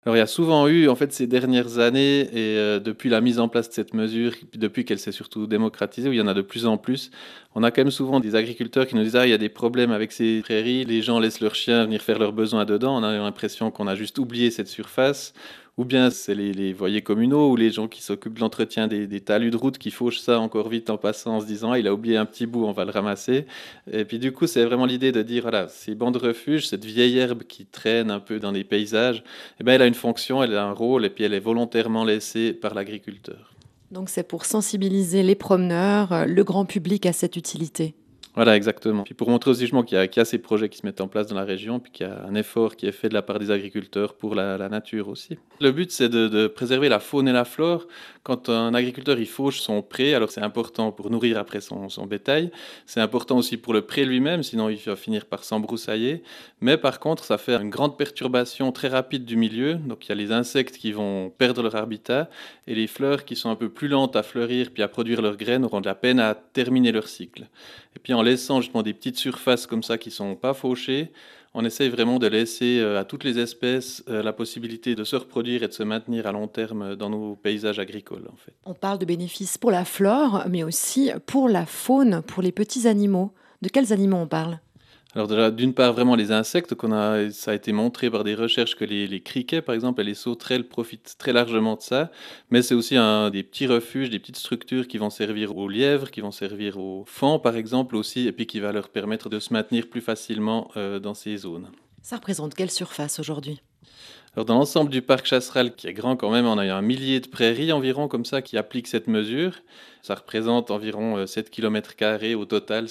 Alors il y a souvent eu, en fait, ces dernières années et depuis la mise en place de cette mesure, et puis depuis qu'elle s'est surtout démocratisée, où il y en a de plus en plus, on a quand même souvent des agriculteurs qui nous disent: «Ah, il y a des problèmes avec ces prairies, les gens laissent leurs chiens venir faire leurs besoins dedans». On a l'impression qu'on a juste oublié cette surface. Ou bien c'est les voyers communaux ou les gens qui s'occupent de l'entretien des talus de route qui fauchent ça encore vite en passant en se disant: «Ah, il a oublié un petit bout, on va le ramasser». Et puis du coup, c'est vraiment l'idée de dire, voilà, ces bancs de refuge, cette vieille herbe qui traîne un peu dans les paysages, eh ben, elle a une fonction, elle a un rôle et puis elle est volontairement laissée par l'agriculteur. Donc c'est pour sensibiliser les promeneurs, le grand public à cette utilité. Voilà, exactement. Puis pour montrer aussi justement qu'il y a ces projets qui se mettent en place dans la région, puis qu'il y a un effort qui est fait de la part des agriculteurs pour la nature aussi. Le but, c'est de préserver la faune et la flore. Quand un agriculteur il fauche son pré, alors c'est important pour nourrir après son bétail, c'est important aussi pour le pré lui-même, sinon il va finir par s'embroussailler. Mais par contre, ça fait une grande perturbation très rapide du milieu. Donc il y a les insectes qui vont perdre leur habitat et les fleurs qui sont un peu plus lentes à fleurir puis à produire leurs graines auront de la peine à terminer leur cycle. Et puis en laissant justement des petites surfaces comme ça qui sont pas fauchées, on essaye vraiment de laisser à toutes les espèces la possibilité de se reproduire et de se maintenir à long terme dans nos paysages agricoles en fait. On parle de bénéfices pour la flore, mais aussi pour la faune, pour les petits animaux. De quels animaux on parle? Alors déjà, d'une part, vraiment les insectes ça a été montré par des recherches que les criquets, par exemple, et les sauterelles profitent très largement de ça. Mais c'est aussi des petits refuges, des petites structures qui vont servir aux lièvres, qui vont servir aux faons, par exemple, aussi, et puis qui va leur permettre de se maintenir plus facilement dans ces zones. Ça représente quelle surface aujourd'hui? Alors dans l'ensemble du parc chasseral, qui est grand quand même, on a un millier de prairies environ comme ça qui appliquent cette mesure. Ça représente environ 7 km² au total,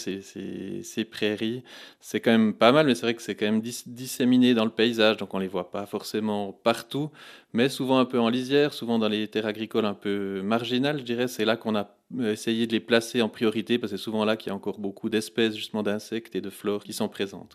ces prairies. C'est quand même pas mal, mais c'est vrai que c'est quand même disséminé dans le paysage, donc on les voit pas forcément partout, mais souvent un peu en lisière, souvent dans les terres agricoles un peu marginales, je dirais. C'est là qu'on a essayé de les placer en priorité, parce que c'est souvent là qu'il y a encore beaucoup d'espèces justement d'insectes et de flore qui sont présentes.